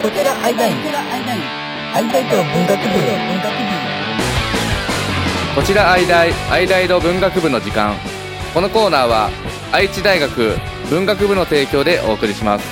こちらアイダイと文学部こちらアイダイの文学部の時間。このコーナーは愛知大学文学部の提供でお送りします。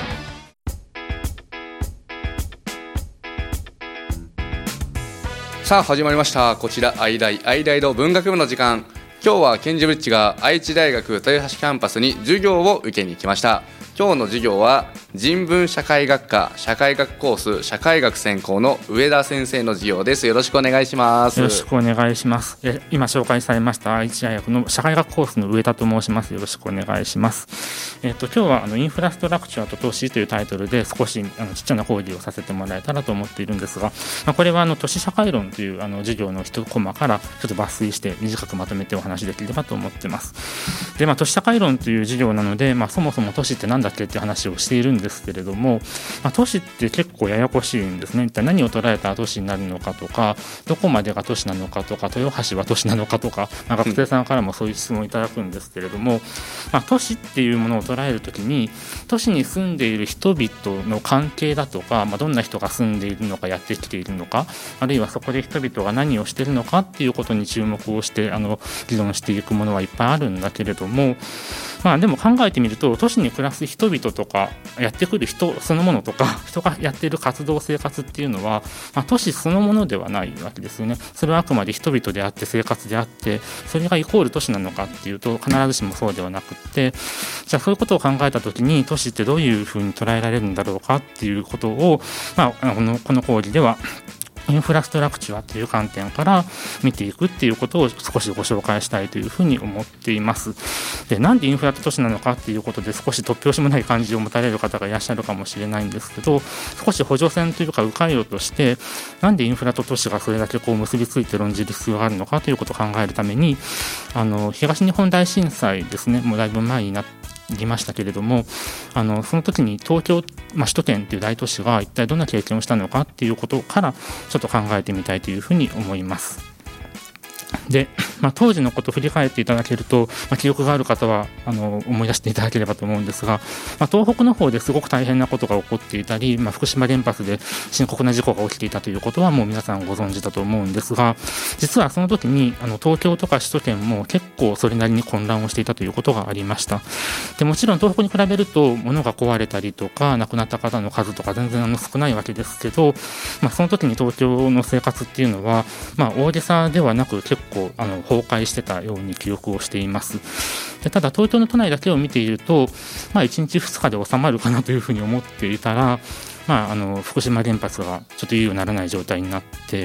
さあ始まりました。こちらアイダイの文学部の時間。今日はケンジブリッジが愛知大学豊橋キャンパスに授業を受けに来ました。今日の授業は人文社会学科社会学コース社会学専攻の上田先生の授業です。よろしくお願いします。 よろしくお願いします。今紹介されました愛知大学の社会学コースの上田と申します。よろしくお願いします。今日はインフラストラクチャーと都市というタイトルで少しちっちゃな講義をさせてもらえたらと思っているんですが、これは都市社会論という授業の一コマからちょっと抜粋して短くまとめてお話しできればと思っています。で、都市社会論という授業なので、そもそも都市って何だっけっていう話をしているんですけれども、都市って結構ややこしいんですね。一体何を捉えたら都市になるのかとか、どこまでが都市なのかとか、豊橋は都市なのかとか、学生さんからもそういう質問をいただくんですけれども、都市っていうものを捉えるときに都市に住んでいる人々の関係だとか、どんな人が住んでいるのかやってきているのか、あるいはそこで人々が何をしているのかっていうことに注目をして議論していくものはいっぱいあるんだけれども、でも考えてみると都市に暮らす人々とかやってくる人そのものとか人がやっている活動生活っていうのは、都市そのものではないわけですよね。それはあくまで人々であって生活であって、それがイコール都市なのかっていうと必ずしもそうではなくって、じゃあそういうことを考えたときに都市ってどういうふうに捉えられるんだろうかっていうことを、この講義ではインフラストラクチャーという観点から見ていくっていうことを少しご紹介したいというふうに思っています。で、なんでインフラと都市なのかっていうことで少し突拍子もない感じを持たれる方がいらっしゃるかもしれないんですけど、少し補助線というか迂回路として、なんでインフラと都市がそれだけ結びついて論じる必要があるのかということを考えるために、東日本大震災ですね、もうだいぶ前になりましたけれども、その時に東京、首都圏という大都市が一体どんな経験をしたのかっていうことからちょっと考えてみたいというふうに思います。で、当時のことを振り返っていただけると、記憶がある方は思い出していただければと思うんですが、東北の方ですごく大変なことが起こっていたり、福島原発で深刻な事故が起きていたということはもう皆さんご存知だと思うんですが、実はその時に東京とか首都圏も結構それなりに混乱をしていたということがありました。で、もちろん東北に比べると物が壊れたりとか亡くなった方の数とか全然少ないわけですけど、その時に東京の生活っていうのは、大げさではなく結構崩壊してたように記憶をしています。で、ただ東京の都内だけを見ていると、1日2日で収まるかなというふうに思っていたら、福島原発がちょっと言うようにならない状態になって、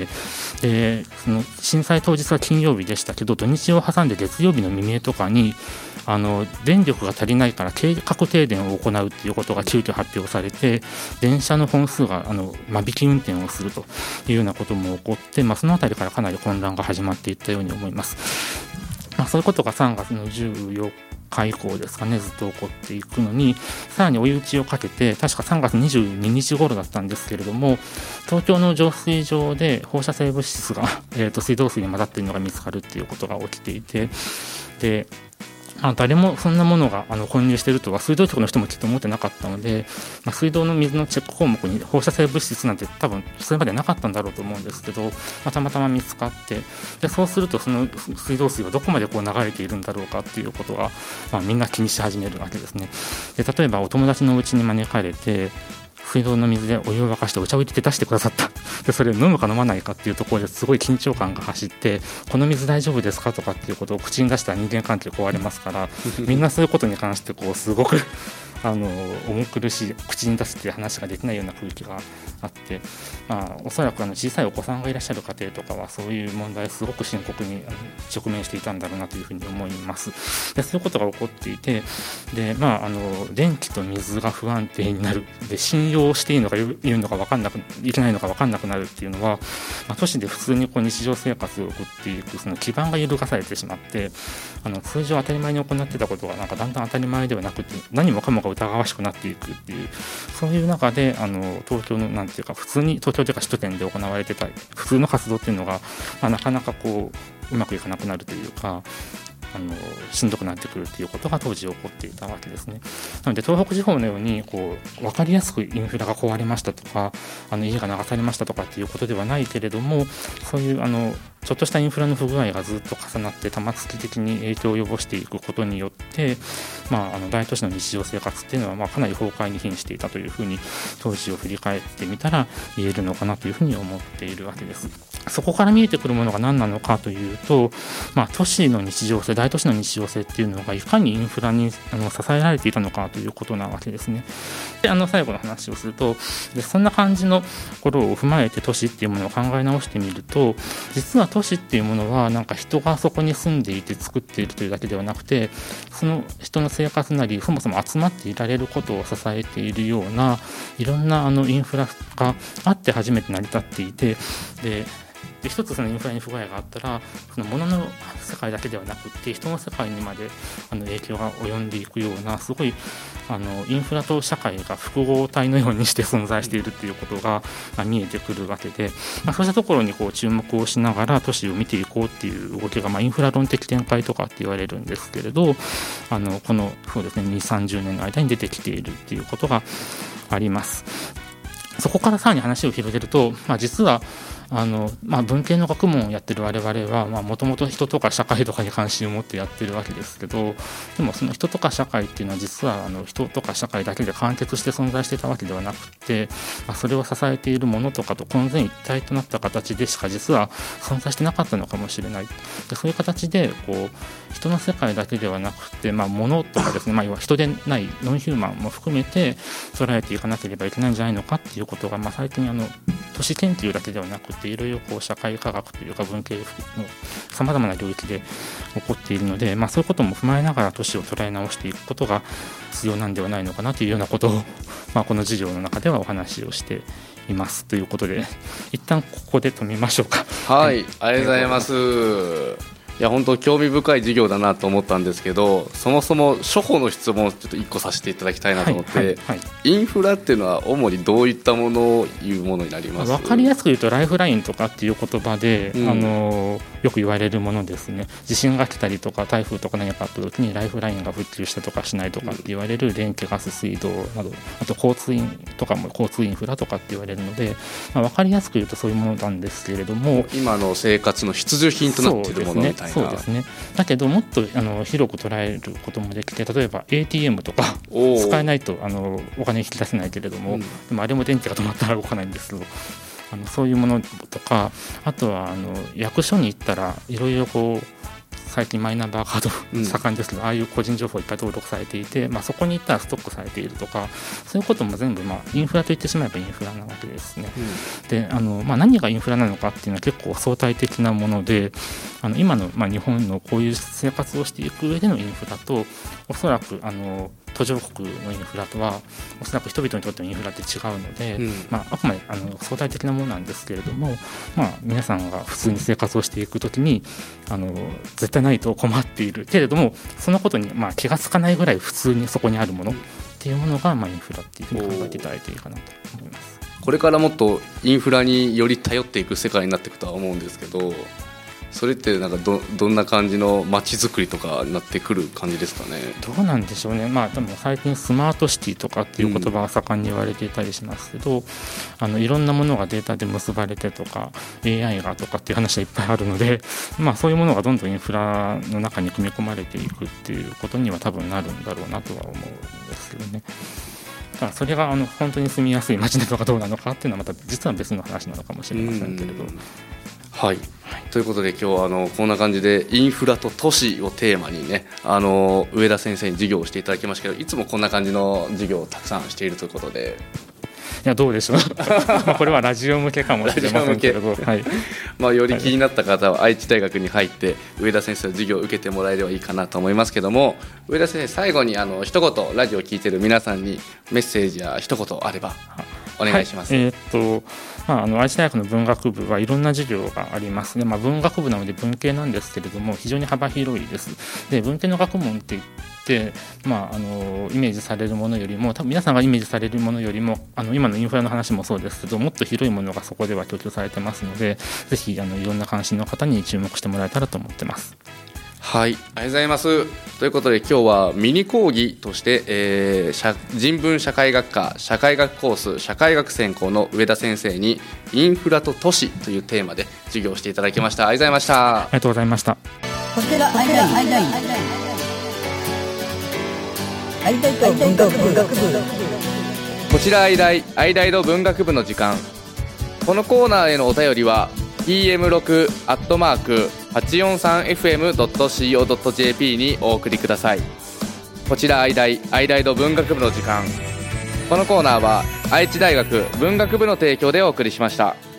で、その震災当日は金曜日でしたけど、土日を挟んで月曜日の未明とかに電力が足りないから計画停電を行うっていうことが急遽発表されて、電車の本数が間引き運転をするというようなことも起こって、そのあたりからかなり混乱が始まっていったように思います。そういうことが3月の14日以降ですかね、ずっと起こっていくのに、さらに追い打ちをかけて、確か3月22日頃だったんですけれども、東京の浄水場で放射性物質が、水道水に混ざっているのが見つかるっていうことが起きていて、で、誰もそんなものが混入しているとは水道局の人もきっと思ってなかったので、水道の水のチェック項目に放射性物質なんて多分それまでなかったんだろうと思うんですけど、たまたま見つかって、でそうするとその水道水はどこまで流れているんだろうかっていうことが、みんな気にし始めるわけですね。で、例えばお友達のお家に招かれて水道の水でお湯を沸かしてお茶を入れて出してくださった。で、それを飲むか飲まないかっていうところですごい緊張感が走って、この水大丈夫ですかとかっていうことを口に出したら人間関係壊れますから、みんなそういうことに関してすごく重苦しい口に出すっていう話ができないような空気があって、おそらく小さいお子さんがいらっしゃる家庭とかはそういう問題すごく深刻に直面していたんだろうなというふうに思います。で、そういうことが起こっていて、で、電気と水が不安定になる、で信用していいのか言うのか分かんなくいけないのか分かんなくなるっていうのは、都市で普通に日常生活を送っていくその基盤が揺るがされてしまって、通常当たり前に行ってたことがだんだん当たり前ではなくて、何もかもが疑わしくなっていくっていう、そういう中で東京の普通に東京というか首都圏で行われてた普通の活動っていうのが、なかなかうまくいかなくなるというか、 しんどくなってくるということが当時起こっていたわけですね。なので東北地方のように分かりやすくインフラが壊れましたとか家が流されましたとかっていうことではないけれども、そういうちょっとしたインフラの不具合がずっと重なって玉突き的に影響を及ぼしていくことによって、大都市の日常生活っていうのはかなり崩壊に瀕していたというふうに当時を振り返ってみたら言えるのかなというふうに思っているわけです。そこから見えてくるものが何なのかというと、都市の日常性、大都市の日常性っていうのがいかにインフラに支えられていたのかということなわけですね。で最後の話をすると、そんな感じのことを踏まえて都市っていうものを考え直してみると、実は都市っていうものは人がそこに住んでいて作っているというだけではなくて、その人の生活なりそもそも集まっていられることを支えているようないろんなインフラがあって初めて成り立っていて、で一つそのインフラに不具合があったらその物の世界だけではなくて人の世界にまで影響が及んでいくような、すごいインフラと社会が複合体のようにして存在しているということが見えてくるわけで、そうしたところに注目をしながら都市を見ていこうっていう動きが、インフラ論的展開とかって言われるんですけれど、このそうですね2、30年の間に出てきているっていうことがあります。そこからさらに話を広げると、実は文系の学問をやってる我々はもともと人とか社会とかに関心を持ってやってるわけですけど、でもその人とか社会っていうのは実は人とか社会だけで完結して存在していたわけではなくて、それを支えているものとかと混然一体となった形でしか実は存在してなかったのかもしれない。でそういう形で人の世界だけではなくて、物とかですね、要は人でないノンヒューマンも含めて捉えていかなければいけないんじゃないのかっていうことが、最近都市研究だけではなくていろいろ社会科学というか文系のさまざまな領域で起こっているので、そういうことも踏まえながら都市を捉え直していくことが必要なんではないのかなというようなことを、この授業の中ではお話をしていますということで、一旦ここで止めましょうか。 はい、ありがとうございます。いや本当興味深い授業だなと思ったんですけど、そもそも初歩の質問をちょっと1個させていただきたいなと思って、インフラっていうのは主にどういったものを言うものになります？ 分かりやすく言うとライフラインとかっていう言葉で、よく言われるものですね。地震が来たりとか台風とか何かあった時にライフラインが復旧したとかしないとかって言われる電気ガス水道など、あと交通とかも交通インフラとかって言われるので、分かりやすく言うとそういうものなんですけれども、 今の生活の必需品となっているものみたいな。 そうですね。だけどもっと広く捉えることもできて、例えば ATM とか使えないとお金引き出せないけれども、でもあれも電気が止まったら動かないんですけど、そういうものとか、あとは役所に行ったらいろいろ最近マイナンバーカード盛んですけど、ああいう個人情報いっぱい登録されていて、そこに行ったらストックされているとか、そういうことも全部インフラと言ってしまえばインフラなわけですね。で何がインフラなのかっていうのは結構相対的なもので、今の日本のこういう生活をしていく上でのインフラと、おそらく途上国のインフラとはおそらく人々にとってのインフラって違うので、あくまで相対的なものなんですけれども、皆さんが普通に生活をしていくときに絶対ないと困っているけれども、そのことに気がつかないぐらい普通にそこにあるものっていうものがインフラっていうふうに考えていただいていいかなと思います。 これからもっとインフラにより頼っていく世界になっていくとは思うんですけど、それってどんな感じの街づくりとかになってくる感じですかね？ どうなんでしょうね。でも最近スマートシティとかっていう言葉が盛んに言われていたりしますけど、いろんなものがデータで結ばれてとか AI がとかっていう話はいっぱいあるので、そういうものがどんどんインフラの中に組み込まれていくっていうことには多分なるんだろうなとは思うんですけどね。だからそれが本当に住みやすい街なのかどうなのかっていうのはまた実は別の話なのかもしれませんけれど。 はい、ということで今日はこんな感じでインフラと都市をテーマにね、上田先生に授業をしていただきましたけど、いつもこんな感じの授業をたくさんしているということで、 いやどうでしょうこれはラジオ向けかもしれませんけれど、 より気になった方は愛知大学に入って上田先生の授業を受けてもらえればいいかなと思いますけども、上田先生最後に一言ラジオを聞いている皆さんにメッセージや一言あればお願いします。 愛知大学の文学部はいろんな授業がありますね。文学部なので文系なんですけれども非常に幅広いです。で文系の学問って言ってイメージされるものよりも、多分皆さんがイメージされるものよりも今のインフラの話もそうですけど、もっと広いものがそこでは供給されてますので、ぜひいろんな関心の方に注目してもらえたらと思ってます。 はい、ありがとうございます。ということで今日はミニ講義として、人文社会学科社会学コース社会学専攻の上田先生にインフラと都市というテーマで授業をしていただきました。ありがとうございました。 ありがとうございました。 こちらアイダイと文学部こちらアイダイの文学部の時間。このコーナーへのお便りは pm6@843fm.co.jp にお送りください。こちらアイダイの文学部の時間。このコーナーは愛知大学文学部の提供でお送りしました。